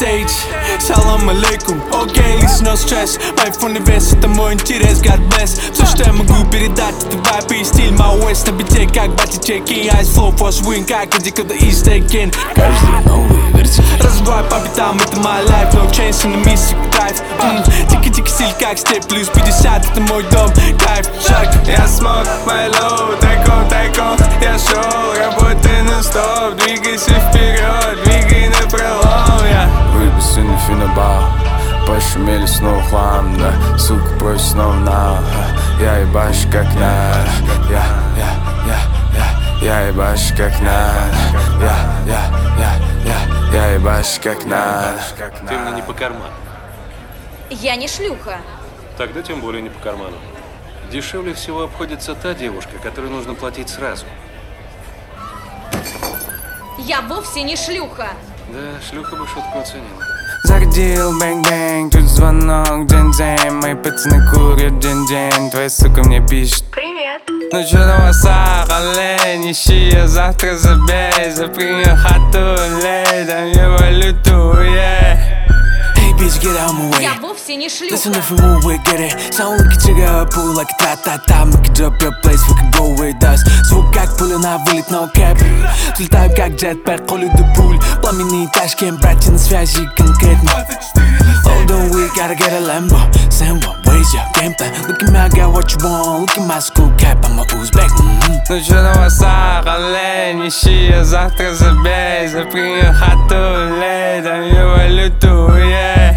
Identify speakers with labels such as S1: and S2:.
S1: stage. Salam alaikum, окей, лично stress. Айфон и вес, это мой интерес, God bless. Все, что я могу передать, это вайп и стиль. My West на бите, как бати чеки. Ice flow for swing, как индика до East Again. Каждый новый версий. Разбивай по битам, это my life. No chains in the mystic drive. Тики-тики стиль, как степ, плюс 50, это мой дом. Кайф, шаг.
S2: Я смог, my low, тайком. Я шел, работай на стоп. Двигайся вперед, двигай на пролом. Я выбился на финабал, пошумели снова хлам, да. Сука, просит снова на. Я ебашу как надо. Я ебашу как надо. Я ебашу как надо.
S3: Ты мне не по карману.
S4: Я не шлюха.
S3: Тогда тем более не по карману. Дешевле всего обходится та девушка, которой нужно платить сразу.
S4: Я вовсе не шлюха.
S3: Да, шлюха бы шутку оценила.
S2: Зарядил бэнг-бэнг, тут звонок, дзень-дзень. Мои пацаны курят дзень-дзень. Твоя сука мне пишет: привет. Ну чё на васах, олень, ищи, я завтра забей. Запрыгни хату, лей, дам мне валюту,
S1: Hey bitch, get out my way.
S4: Я вовсе не шлюха.
S1: Listen, if we move, we get it. Sound like a trigger, pull like a ta-ta-ta. Make it drop your place, we can go with us. Звук как пуля на вылет, no cap. Взлетаю как джетпэк, холю до пуль. Пламенный Ташкент, братья на связи конкретно. Hold on, we gotta get a Lambo. Sambo, where's your game plan? Look at me, I got what you want. Look at my school cap, I'm a Uzbek.
S2: Ну чё на васах, олень, ищи, я завтра забей. Запрыгни хату, лей, дам мне валюту,